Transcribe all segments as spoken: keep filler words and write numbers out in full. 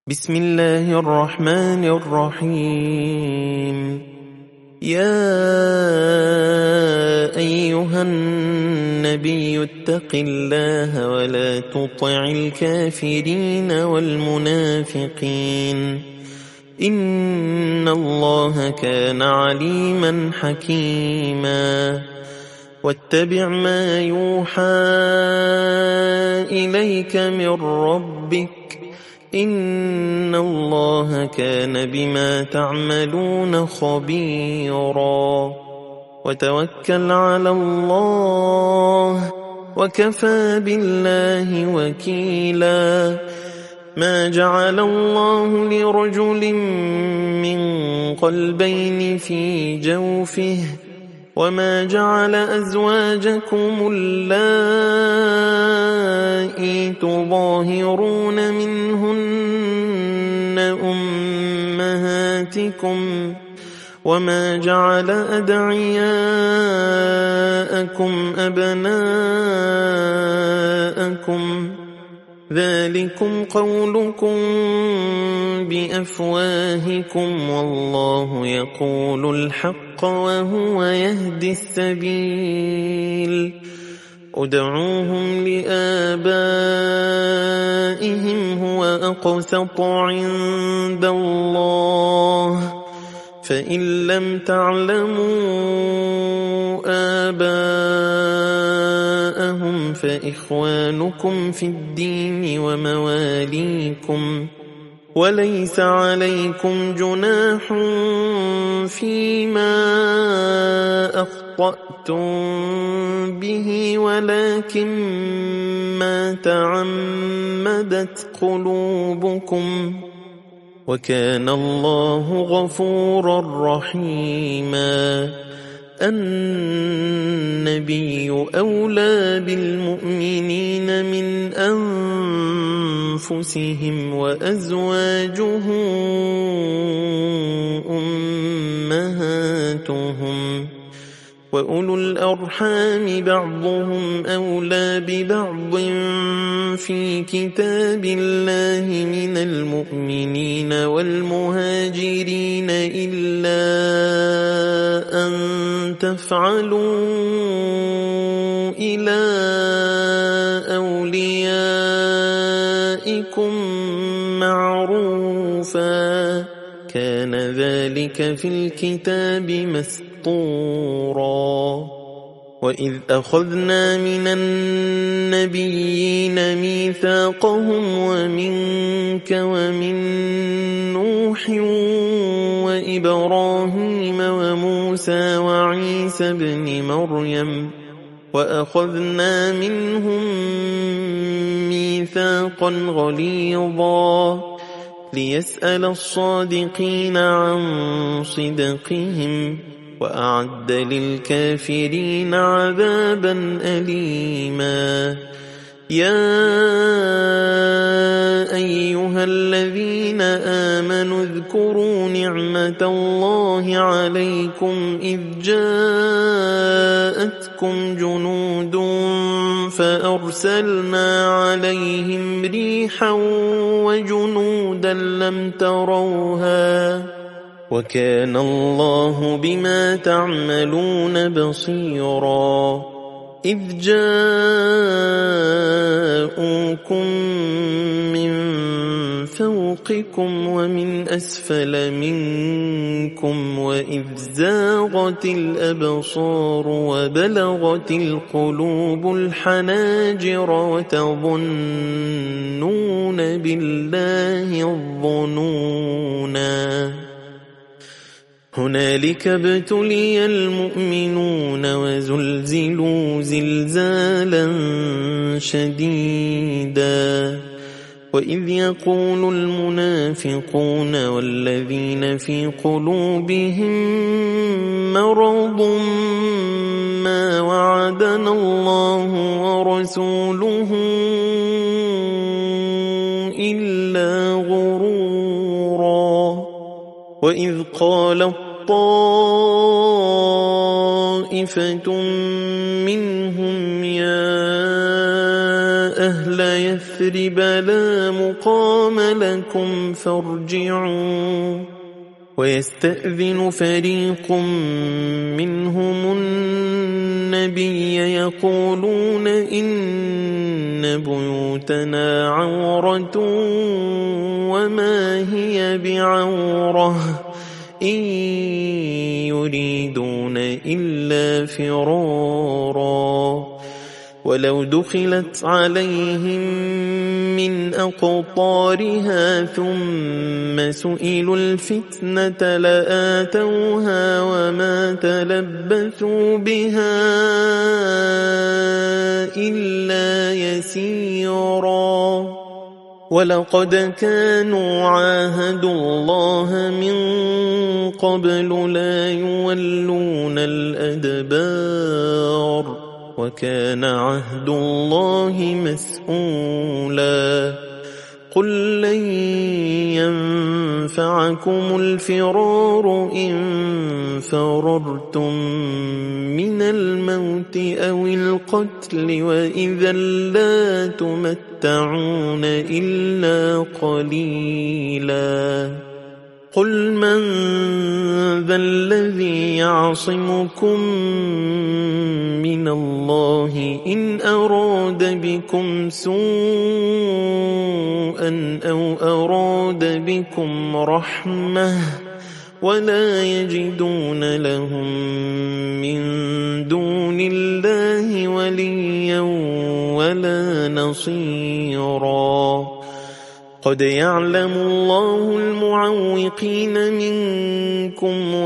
بسم الله الرحمن الرحيم. يا أيها النبي اتق الله ولا تطع الكافرين والمنافقين إن الله كان عليما حكيما. واتبع ما يوحى إليك من ربك إن الله كان بما تعملون خبيرا. وتوكل على الله وكفى بالله وكيلا. ما جعل الله لرجل من قلبين في جوفه وما جعل أزواجكم اللائي تظاهرون منهن أمهاتكم وما جعل أدعياءكم أبناءكم ذلكم قولكم بأفواهكم والله يقول الحق وهو يهدي السبيل. ادعوهم لآبائهم هو أقسط عند الله فإن لم تعلموا آباءهم فإخوانكم في الدين ومواليكم وليس عليكم جناح فيما أخطأتم به ولكن ما تعمدت قلوبكم وكان الله غفورا رحيما. النبي أولى بالمؤمنين من أنفسهم وأزواجه أمهاتهم وأولو الأرحام بعضهم أولى ببعض في كتاب الله من المؤمنين والمهاجرين إلا أن تفعلوا إلى أوليائكم معروفا كان ذلك في الكتاب مسطورا. وإذ أخذنا من النبيين ميثاقهم ومنك ومن نوح وإبراهيم وموسى وعيسى ابن مريم وأخذنا منهم ميثاقا غليظا ليسأل الصادقين عن صدقهم وأعد للكافرين عذابا أليما. يا أيها الذين آمنوا اذكروا نعمة الله عليكم إذ جاءتكم جنود فأرسلنا عليهم ريحا وجنودا لم تروها وكان الله بما تعملون بصيرا. إذ جاءوكم من فوقكم ومن أسفل منكم وإذ زاغت الأبصار وبلغت القلوب الحناجر وتظنون بالله الظنونا. هنالك ابتلي المؤمنون وزلزلوا زلزالا شديدا. وإذ يقول المنافقون والذين في قلوبهم مرض ما وعدنا الله ورسوله إلا غرورا. وإذ قال طائفة منهم يا أهل يثرب لا مقام لكم فارجعوا. ويستأذن فريق منهم النبي يقولون إن بيوتنا عورة وما هي بعورة إن يريدون إلا فرارا. ولو دخلت عليهم من أقطارها ثم سئلوا الفتنة لآتوها وما تلبثوا بها إلا يسيرا. ولقد كانوا عاهدوا الله من قبل لا يولون الأدبار وكان عهد الله مسؤولا. قل لن ينفعكم الفرار إن فررتم من الموت أو القتل وإذا لا تمتعون إلا قليلا. قل من ذا الذي يعصمكم من الله إن أراد بكم سوءا أو أراد بكم رحمة ولا يجدون لهم من دون الله وليا ولا نصيرا. قد يعلم الله المعوقين منكم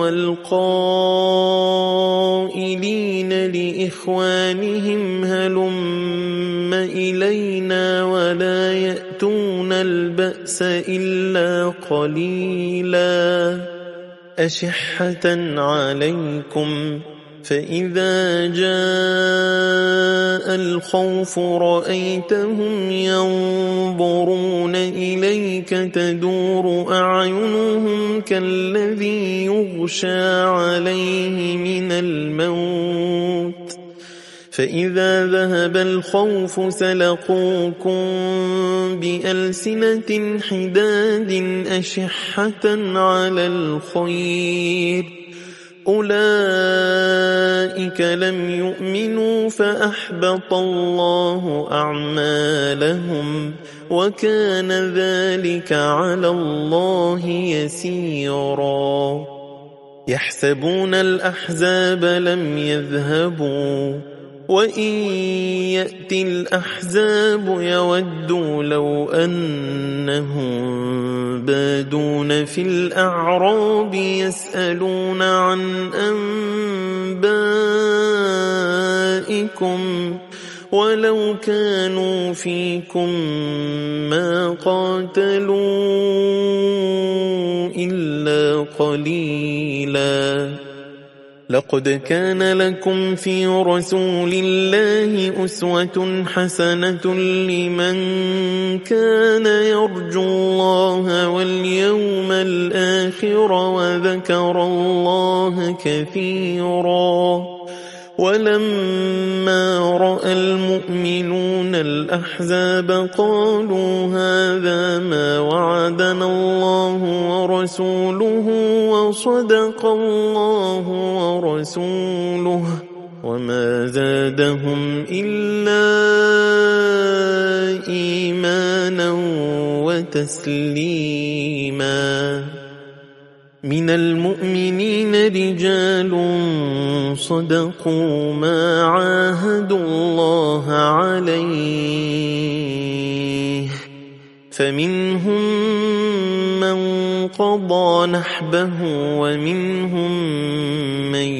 والقائلين لإخوانهم هلم إلينا ولا يأتون البأس إلا قليلا. أشحة عليكم فإذا جاء الخوف رأيتهم ينظرون إليك تدور أعينهم كالذي يغشى عليه من الموت فإذا ذهب الخوف سلقوكم بألسنة حداد أشحة على الخير أولئك لم يؤمنوا فأحبط الله أعمالهم وكان ذلك على الله يسيرا. يحسبون الأحزاب لم يذهبوا وإن يأتي الأحزاب يودوا لو أنهم بادون في الأعراب يسألون عن أنبائكم ولو كانوا فيكم ما قاتلوا إلا قليلا. لقد كان لكم في رسول الله أسوة حسنة لمن كان يرجو الله واليوم الآخر وذكر الله كثيرا. ولما رأى المؤمنون الأحزاب قالوا هذا ما وعدنا الله ورسوله وصدق الله ورسوله وما زادهم إلا إيمانا وتسليما. من المؤمنين رجال صدقوا ما عاهدوا الله عليه فمنهم من قضى نحبه ومنهم من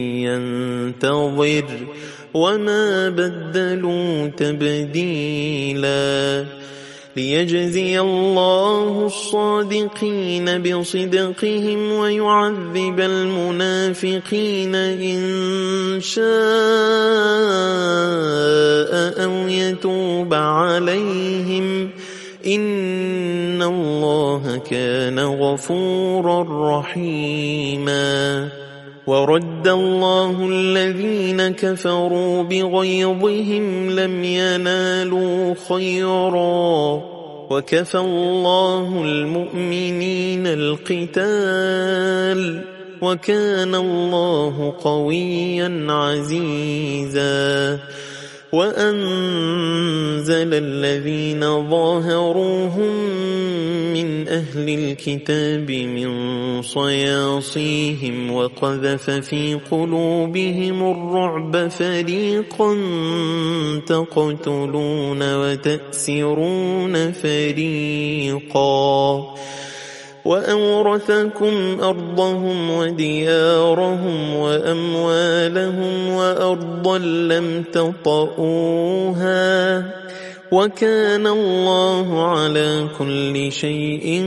ينتظر وما بدلوا تبديلا. ليجزي الله الصادقين بصدقهم ويعذب المنافقين إن شاء أو يتوب عليهم إن الله كان غفورا رحيما. ورد الله الذين كفروا بغيظهم لم ينالوا خيرا وكفى الله المؤمنين القتال وكان الله قويا عزيزا وأنزل الذين ظاهروهم من أهل الكتاب من صياصيهم وقذف في قلوبهم الرعب فريقا تقتلون وتأسرون فريقا وأورثكم أرضهم وديارهم وأموالهم وأرضا لم تطئوها وكان الله على كل شيء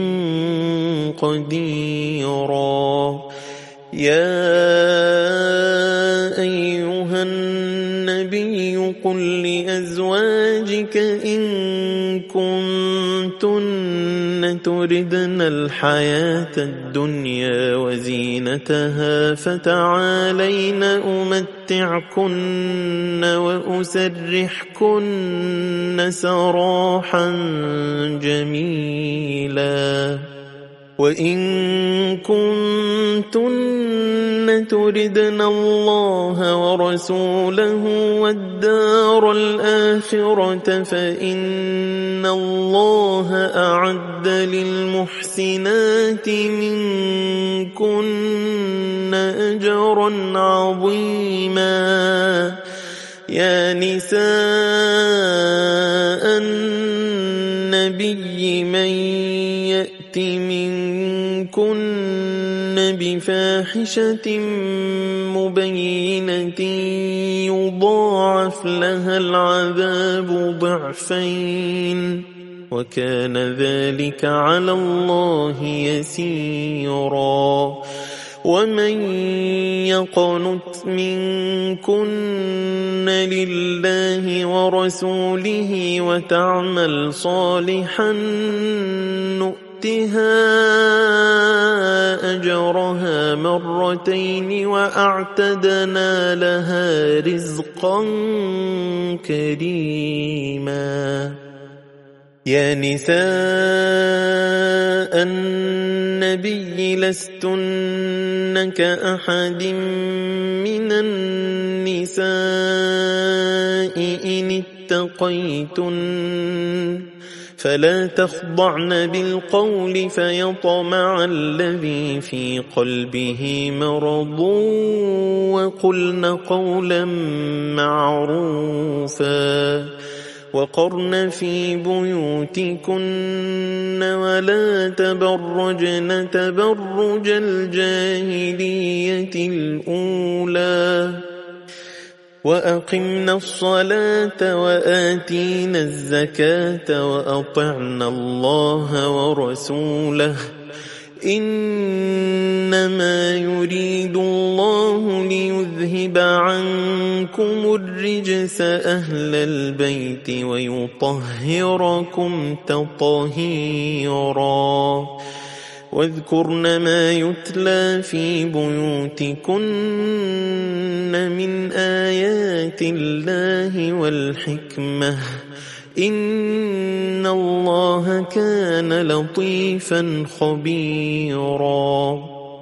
قديرا يا أيها النبي قل لأزواجك إن كنتن تردن الحياة الدنيا وزينتها فتعالين أمتعكن وأسرحكن سراحا جميلا وإن كنتن تردن الله ورسوله والدار الآخرة فإن الله أعد للمحسنات منكن أجرا عظيما يا نساء النبي من يأت منكن بفاحشة مبينة يضاعف لها العذاب ضعفين وكان ذلك على الله يسيرا ومن يقنت منكن لله ورسوله وتعمل صالحا نؤتها أجرها مرتين وأعتدنا لها رزقا كريما يا نساء النبي لستن كأحد من النساء إن اتقيتن فلا تخضعن بالقول فيطمع الذي في قلبه مرض وقلن قولا معروفا وقرن في بيوتكن ولا تبرجن تبرج الجاهلية الأولى وأقمنا الصلاة وآتينا الزكاة وأطعنا الله ورسوله إنما يريد الله ليذهب عنكم الرجس أهل البيت ويطهركم تطهيرا واذكرن ما يتلى في بيوتكن من آيات الله والحكمة إن الله كان لطيفا خبيرا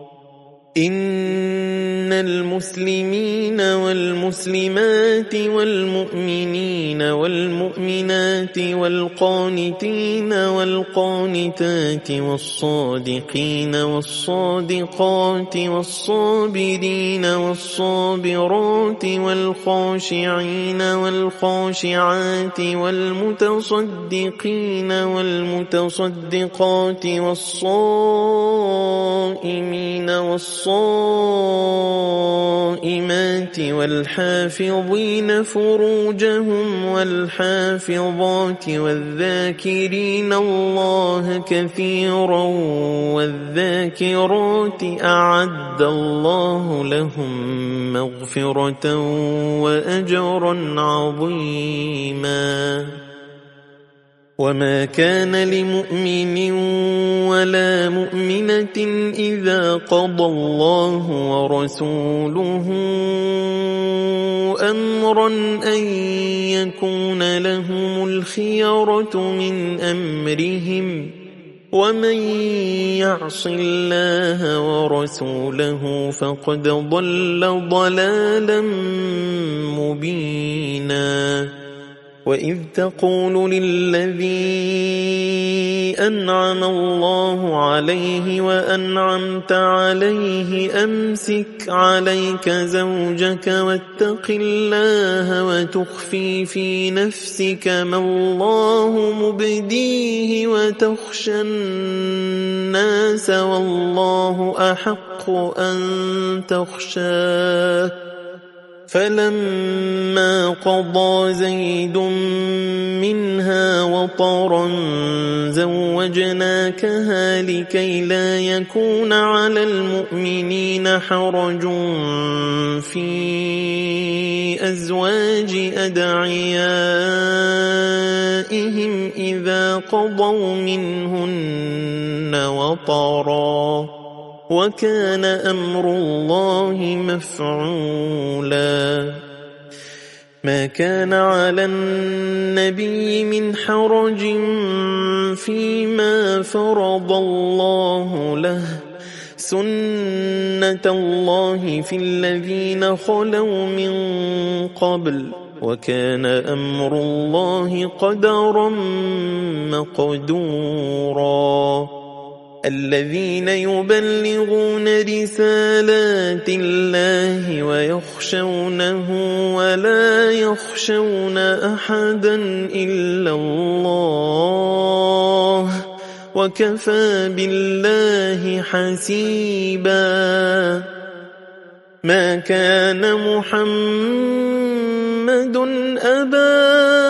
إن المسلمين والمسلمات والمؤمنين والمؤمنات والقانتين والقانتات والصادقين والصادقات والصابرين والصابرات والخاشعين والخاشعات والمتصدقين والمتصدقات والصائمين والصائمات والحافظين فروجهم والحافظات والذاكرين الله كثيرا والذاكرات أعد الله لهم مغفرة وأجرا عظيما وما كان لمؤمن ولا مؤمنة إذا قضى الله ورسوله أمرا أن يكون لهم الخيرة من أمرهم ومن يعص الله ورسوله فقد ضل ضلالا مبينا وإذ تقول للذي أنعم الله عليه وأنعمت عليه أمسك عليك زوجك واتق الله وتخفي في نفسك ما الله مبديه وتخشى الناس والله أحق أن تخشاه فلما قضى زيد منها وطرا زوجناكها لكي لا يكون على المؤمنين حرج في أزواج أدعيائهم إذا قضوا منهن وطرا وكان أمر الله مفعولا ما كان على النبي من حرج فيما فرض الله له سنة الله في الذين خلوا من قبل وكان أمر الله قدرا مقدورا الذين يبلغون رسالات الله ويخشونه ولا يخشون أحدا إلا الله وكفى بالله حسيبا ما كان محمد أبا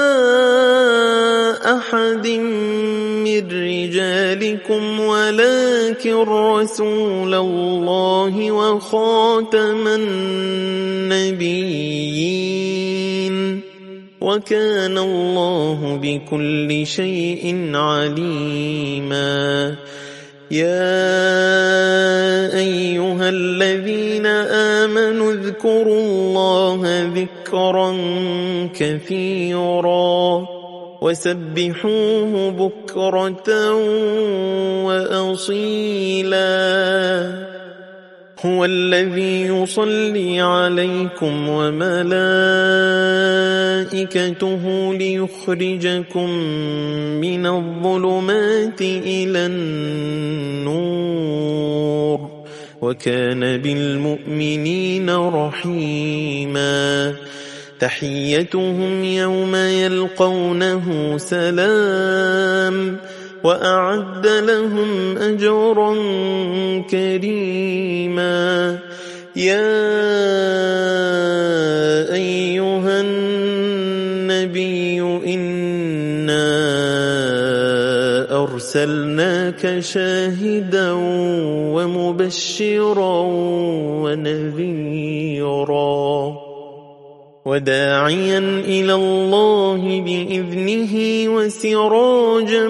أحد من رجالكم ولكن رسول الله وخاتم النبيين وكان الله بكل شيء عليما يا أيها الذين آمنوا اذكروا الله ذكرا كثيرا وسبحوه بكرة وأصيلا هو الذي يصلي عليكم وملائكته ليخرجكم من الظلمات إلى النور وكان بالمؤمنين رحيما تحيتهم يوم يلقونه سلام وأعد لهم أجرا كريما يا أيها النبي إنا أرسلناك شاهدا ومبشرا ونذيرا وداعيا إلى الله بإذنه وسراجا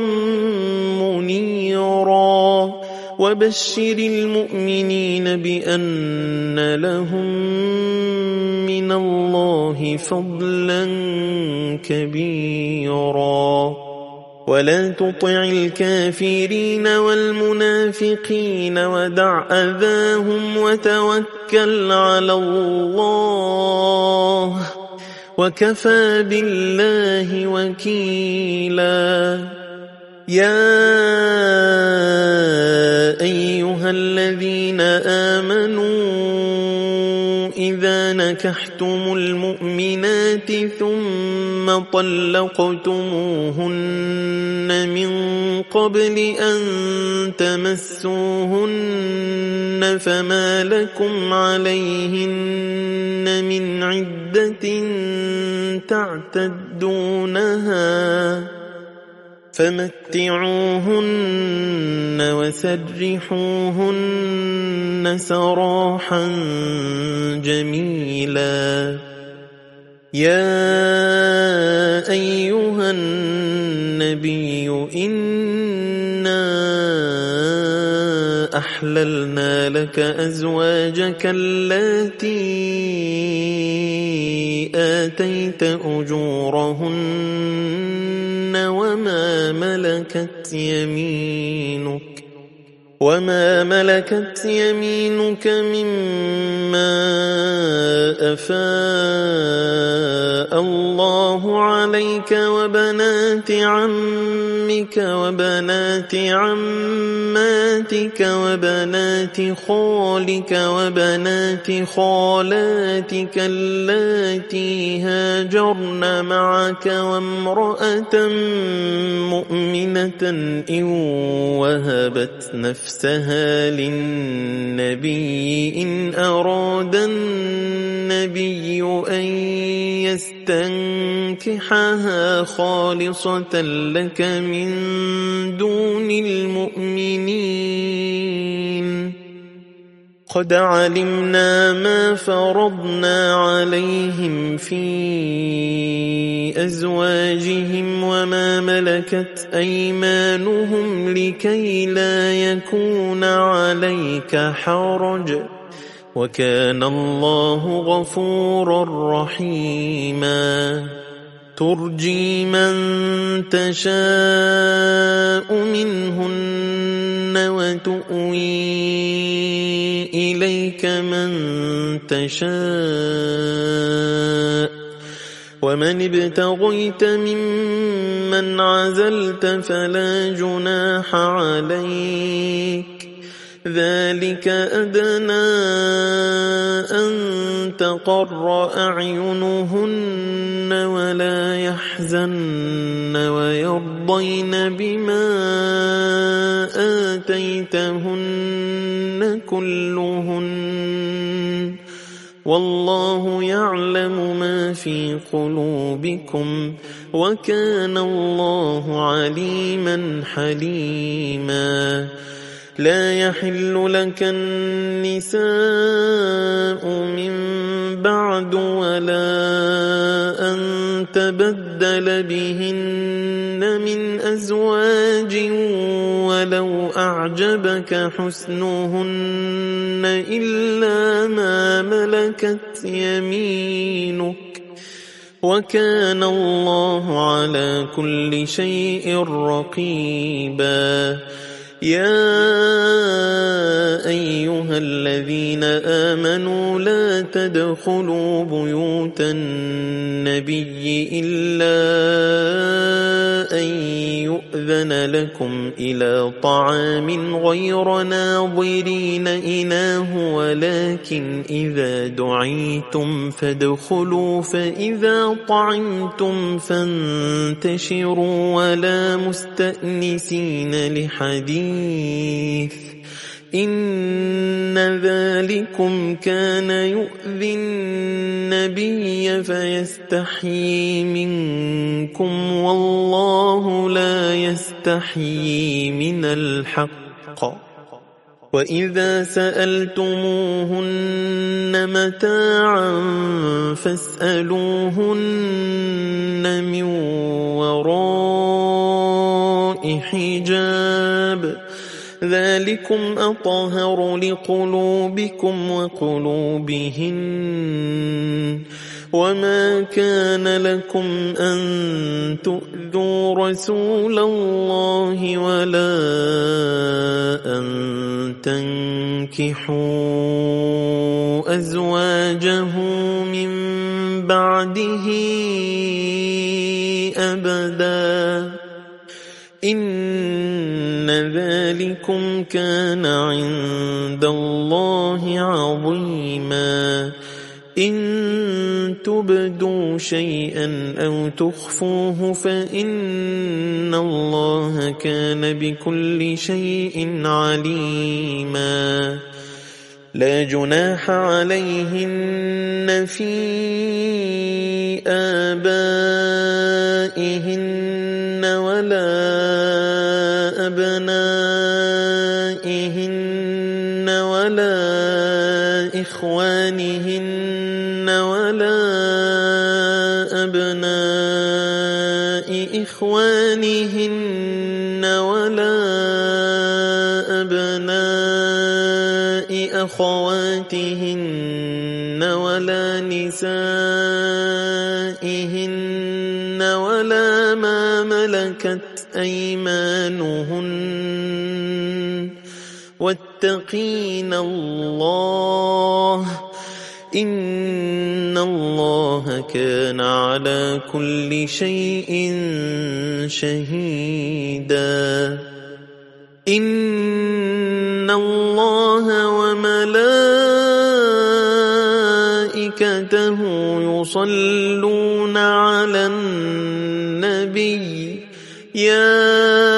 منيرا وبشر المؤمنين بأن لهم من الله فضلا كبيرا ولا تطع الكافرين والمنافقين ودع أذاهم وتوكل على الله وكفى بالله وكيلا يا أيها الذين آمنوا إذا نكحتم المؤمنات ثم طلقتموهن من قبل أن تمسوهن فما لكم عليهن من عدة تعتدونها فمتعوهن وسرحوهن سراحا جميلا يا أيها النبي أحللنا لك أزواجك اللاتي آتيت أجورهن وما ملكت يمينك وما ملكت يمينك مما أفاء الله عليك وبنات عمك وبنات عماتك وبنات خالك وبنات خالاتك اللاتي هاجرن معك وامرأة مؤمنة إن وهبت نفسها للنبي إن أراد النبي أن يستنكحها خالصة لك من دون المؤمنين قد علمنا ما فرضنا عليهم في أزواجهم وما ملكت أيمانهم لكي لا يكون عليك حرج وكان الله غفورا رحيما ترجي من تشاء منهن وتؤوي إليك من تشاء ومن ابتغيت ممن عزلت فلا جناح عليك ذلك أدنى أن تقر أعينهن ولا يحزن ويرضين بما آتيتهن كلهن والله يعلم ما في قلوبكم وكان الله عليما حليما لا يحل لك النساء من بعد ولا أن تبدل بهن من أزواج ولو أعجبك حسنهن إلا ما ملكت يمينك وكان الله على كل شيء رقيبا يا أيها الذين آمنوا لا تدخلوا بيوت النبي إلا أن يؤذن لكم إلى طعام غير ناظرين إناه ولكن إذا دعيتم فادخلوا فإذا طعمتم فانتشروا ولا مستأنسين لحديث إن ذلكم كان يؤذي النبي فيستحيي منكم والله لا يستحيي من الحق وإذا سألتموهن متاعا فاسألوهن من وراء حجاب ذلكم أطهر لقلوبكم وقلوبهن وما كان لكم أن تؤذوا رسول الله ولا أن تنكحوا أزواجه من بعده أبدا إن ذلكم كان عند الله عظيما إن تبدوا شيئا أو تخفوه فإن الله كان بكل شيء عليما لا جناح عليهن في آبائهن ولا أبنائهن ولا إخوانهن ولا أبناء إخوانهن ولا أبناء أخواتهن ولا نسائهن ولا ما ملكت أيمانهن واتقين الله إن الله كان على كل شيء شهيدا إن الله وملائكته يصلون على النبي يا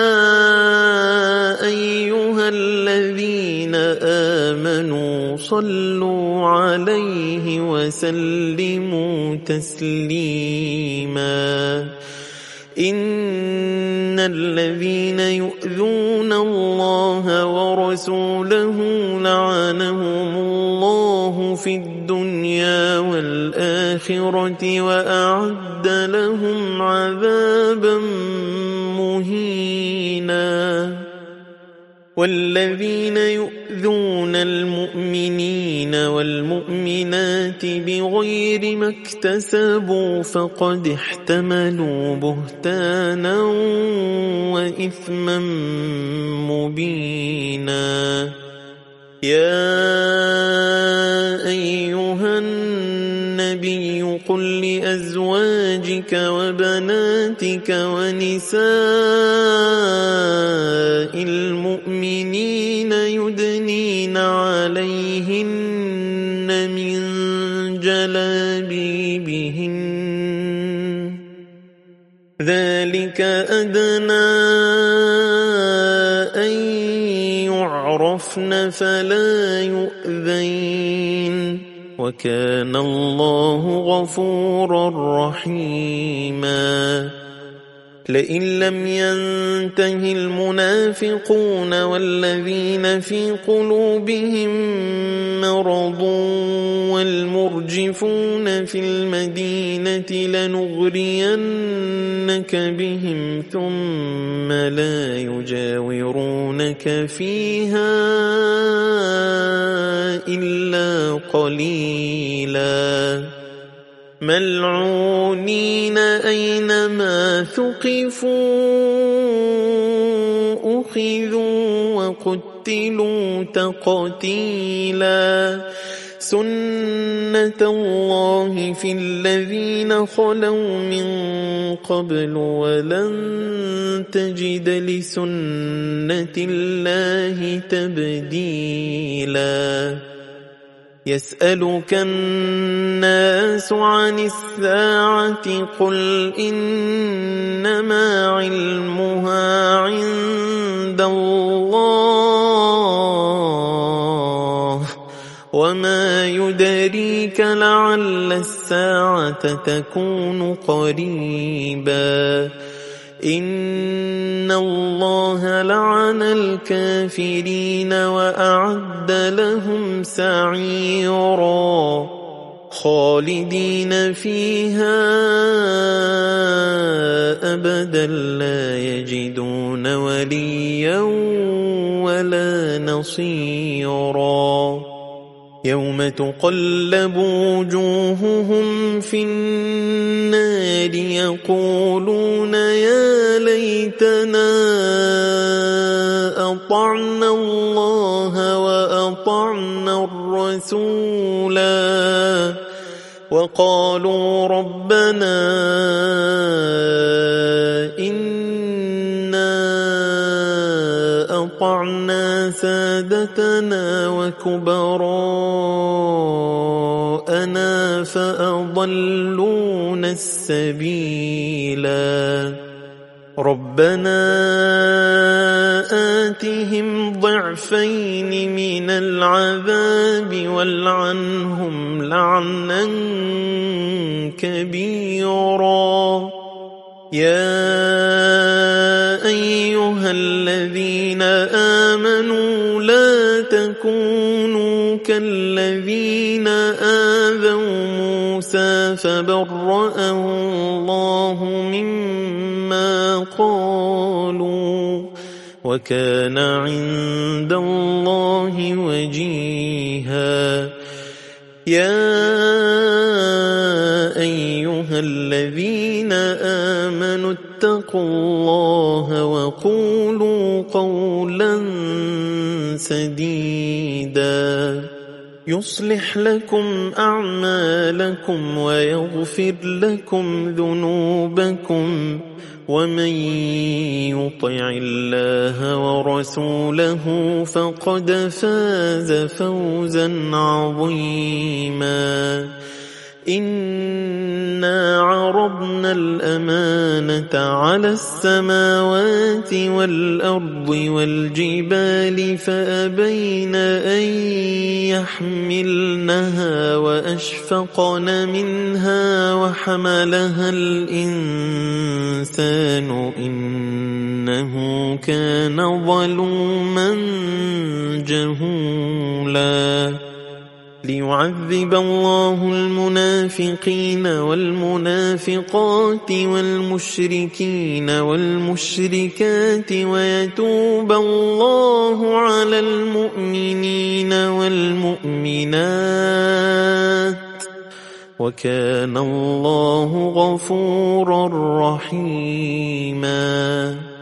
أيها الذين آمنوا صلوا عليه وسلموا تسليما إن الذين يؤذون الله ورسوله لعنهم الله في الدنيا والآخرة وأعد لهم عذابا مهينا والذين يؤذون المؤمنين والمؤمنات بغير ما اكتسبوا فقد احتملوا بهتانا وإثما مبينا يا أيها النبي قل لأزواجك وبناتك ونساء المؤمنين يدنين عليهن من جلابيبهن ذلك أدنى أن يعرفن فلا يؤذين وكان الله غفورا رحيما لئن لم ينته المنافقون والذين في قلوبهم مرض والمرجفون في المدينة لنغرينك بهم ثم لا يجاورونك فيها إلا قليلا ملعونين أينما ثقفوا أخذوا وقتلوا تقتيلا سنة الله في الذين خلوا من قبل ولن تجد لسنة الله تبديلا يسألك الناس عن الساعة قل إنما علمها عند الله وما يدريك لعل الساعة تكون قريبا إن الله لعن الكافرين وأعد لهم سعيرا خالدين فيها أبدا لا يجدون وليا ولا نصيرا يوم تقلب وجوههم في النار يقولون يا ليتنا أطعنا الله وأطعنا الرسولا وقالوا ربنا إنا أطعنا سادتنا وكبراءنا فأضلونا السبيلا ربنا آتهم ضعفين من العذاب والعنهم لعنا كبيرا يا أيها الذين آمنوا لا تكونوا كالذين آذوا موسى فبرأه الله مما قالوا وكان عند الله وجيها. يا أيها الذين آمنوا اتقوا الله وقولوا قولا سديدا يصلح لكم أعمالكم ويغفر لكم ذنوبكم ومن يطع الله ورسوله فقد فاز فوزا عظيما. إنا عرضنا الأمانة على السماوات والأرض والجبال فأبين أن يحملنها وأشفقن منها وحملها الإنسان إنه كان ظلوما جهولا. ليعذب الله المنافقين والمنافقات والمشركين والمشركات ويتوب الله على المؤمنين والمؤمنات وكان الله غفورا رحيما.